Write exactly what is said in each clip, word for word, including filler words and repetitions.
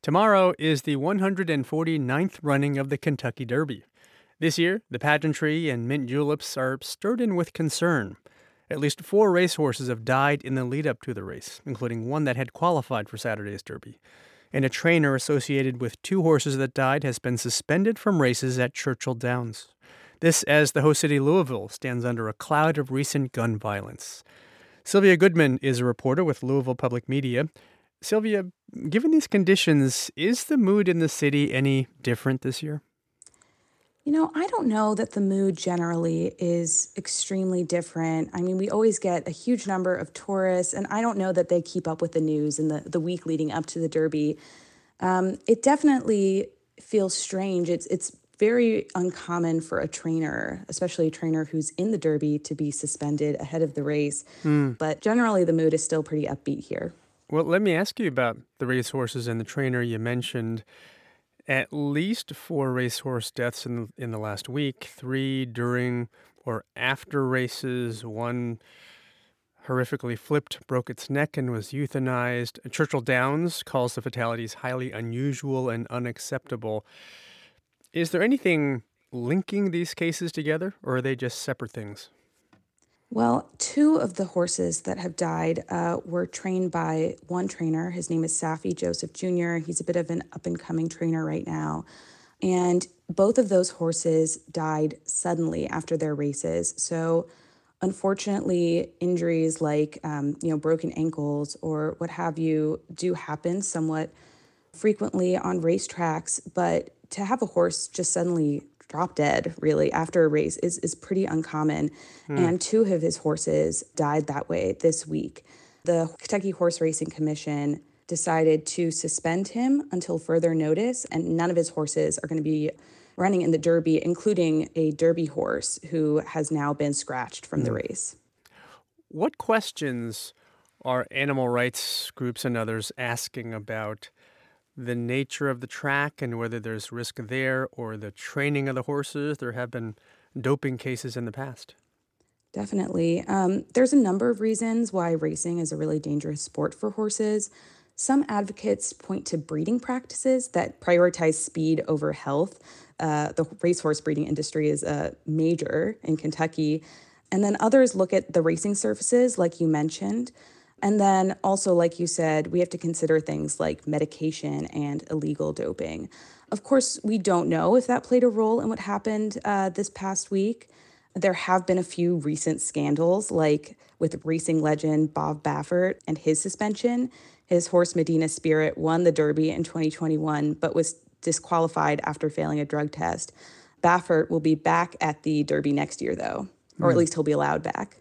Tomorrow is the one hundred forty-ninth running of the Kentucky Derby. This year, the pageantry and mint juleps are stirred in with concern. At least four racehorses have died in the lead up to the race, including one that had qualified for Saturday's Derby. And a trainer associated with two horses that died has been suspended from races at Churchill Downs. This as the host city Louisville stands under a cloud of recent gun violence. Sylvia Goodman is a reporter with Louisville Public Media. Sylvia, given these conditions, is the mood in the city any different this year? You know, I don't know that the mood generally is extremely different. I mean, we always get a huge number of tourists, and I don't know that they keep up with the news in the, the week leading up to the Derby. Um, it definitely feels strange. It's it's very uncommon for a trainer, especially a trainer who's in the Derby, to be suspended ahead of the race. Hmm. But generally, the mood is still pretty upbeat here. Well, let me ask you about the racehorses and the trainer you mentioned. At least four racehorse deaths in the, in the last week, three during or after races, one horrifically flipped, broke its neck, and was euthanized. Churchill Downs calls the fatalities highly unusual and unacceptable. Is there anything linking these cases together, or are they just separate things? Well, two of the horses that have died uh, were trained by one trainer. His name is Safi Joseph Junior He's a bit of an up-and-coming trainer right now. And both of those horses died suddenly after their races. So unfortunately, injuries like, um, you know, broken ankles or what have you do happen somewhat frequently on racetracks. But to have a horse just suddenly drop dead, really, after a race is, is pretty uncommon. Hmm. And two of his horses died that way this week. The Kentucky Horse Racing Commission decided to suspend him until further notice, and none of his horses are going to be running in the Derby, including a Derby horse who has now been scratched from Hmm. the race. What questions are animal rights groups and others asking about the nature of the track and whether there's risk there, or the training of the horses? There have been doping cases in the past. Definitely. Um, there's a number of reasons why racing is a really dangerous sport for horses. Some advocates point to breeding practices that prioritize speed over health. Uh, the racehorse breeding industry is uh, major in Kentucky. And then others look at the racing surfaces, like you mentioned. And then also, like you said, we have to consider things like medication and illegal doping. Of course, we don't know if that played a role in what happened uh, this past week. There have been a few recent scandals, like with racing legend Bob Baffert and his suspension. His horse Medina Spirit won the Derby in twenty twenty-one, but was disqualified after failing a drug test. Baffert will be back at the Derby next year, though, or at Hmm. least he'll be allowed back.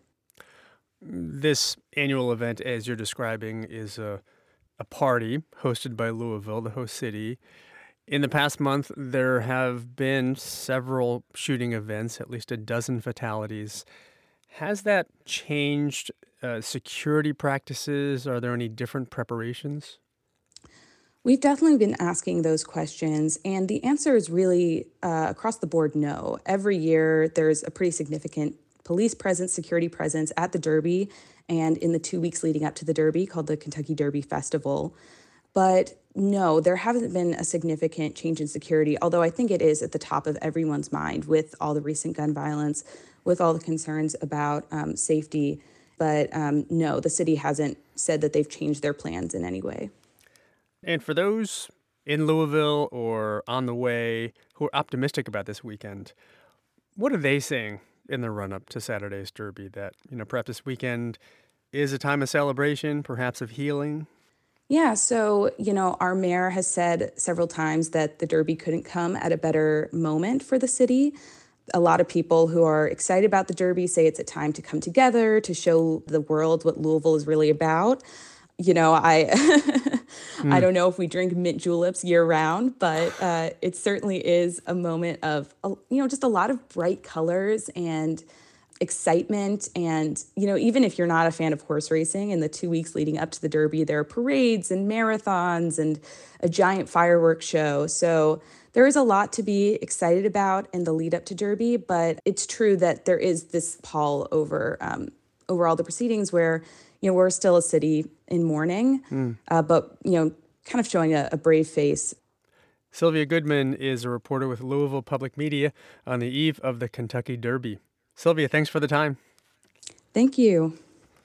This annual event, as you're describing, is a, a party hosted by Louisville, the host city. In the past month, there have been several shooting events, at least a dozen fatalities. Has that changed uh, security practices? Are there any different preparations? We've definitely been asking those questions, and the answer is really uh, across the board no. Every year, there's a pretty significant police presence, security presence at the Derby, and in the two weeks leading up to the Derby, called the Kentucky Derby Festival. But no, there hasn't been a significant change in security, although I think it is at the top of everyone's mind with all the recent gun violence, with all the concerns about um, safety. But um, no, the city hasn't said that they've changed their plans in any way. And for those in Louisville or on the way who are optimistic about this weekend, what are they saying in the run-up to Saturday's Derby? That, you know, perhaps this weekend is a time of celebration, perhaps of healing? Yeah, so, you know, our mayor has said several times that the Derby couldn't come at a better moment for the city. A lot of people who are excited about the Derby say it's a time to come together, to show the world what Louisville is really about. You know, I I Hmm. don't know if we drink mint juleps year round, but uh, it certainly is a moment of, uh, you know, just a lot of bright colors and excitement. And, you know, even if you're not a fan of horse racing, in the two weeks leading up to the Derby, there are parades and marathons and a giant fireworks show. So there is a lot to be excited about in the lead up to Derby, but it's true that there is this pall over um, over all the proceedings where, you know, we're still a city in mourning, Hmm. uh, but, you know, kind of showing a, a brave face. Sylvia Goodman is a reporter with Louisville Public Media on the eve of the Kentucky Derby. Sylvia, thanks for the time. Thank you.